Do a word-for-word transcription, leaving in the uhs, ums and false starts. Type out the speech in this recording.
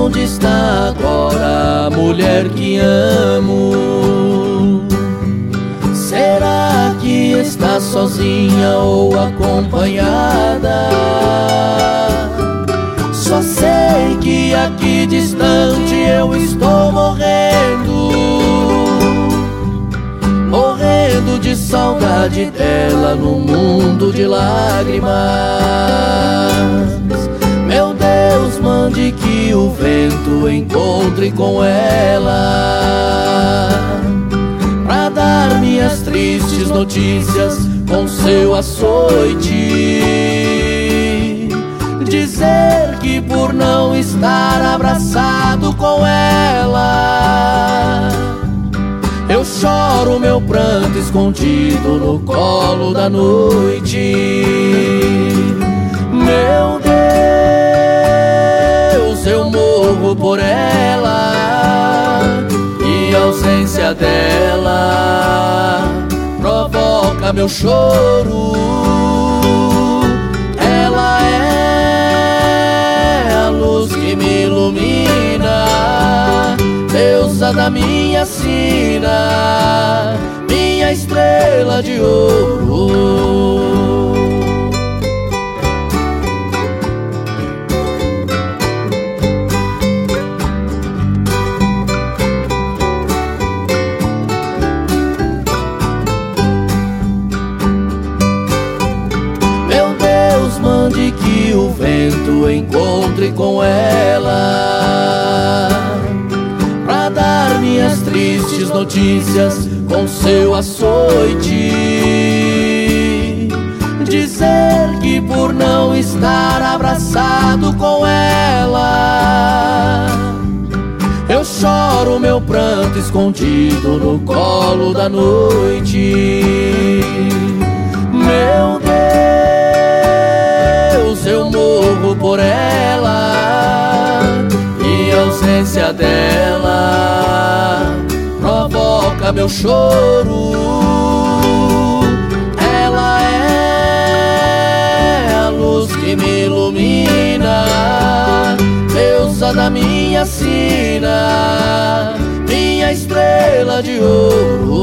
onde está agora a mulher que amo? Será que está sozinha ou acompanhada? Só sei que aqui distante eu estou morrendo, morrendo de saudade dela no mundo de lágrimas. Meu Deus, mande que o vento encontre com ela, pra dar-me as tristes notícias com seu açoite, dizer que por não estar abraçado com ela, eu choro meu pranto escondido no colo da noite. Meu Deus, eu morro por ela, e a ausência dela provoca meu choro. Ela é a luz que me ilumina, deusa da minha sina, minha estrela de ouro. Meu Deus, mande que o vento encontre com ela, pra dar-me as tristes notícias com seu açoite, dizer que por não estar abraçado com ela, eu choro meu pranto escondido no colo da noite. Meu Deus, eu morro por ela, e a ausência dela provoca meu choro. Ela é a luz que me ilumina, deusa da minha sina, minha estrela de ouro.